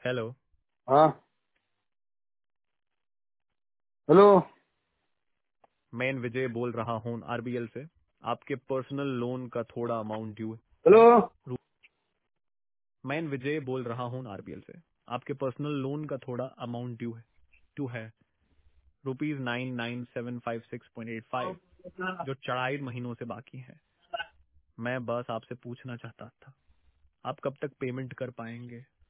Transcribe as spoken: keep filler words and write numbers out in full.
Hello. हाँ। Hello. मैं विजय बोल रहा हूँ आरबीएल से। आपके पर्सनल लोन का थोड़ा अमाउंट ड्यू हेलो। है। रू- मैं विजय बोल रहा हूँ आरबीएल से। आपके पर्सनल लोन का थोड़ा अमाउंट ड्यू है ड्यू है rupees nine nine seven five six point eight five, जो चार महीनों से बाकी है। मैं बस आपसे पूछना चाहता था, आप कब तक पेमेंट कर पाएंगे?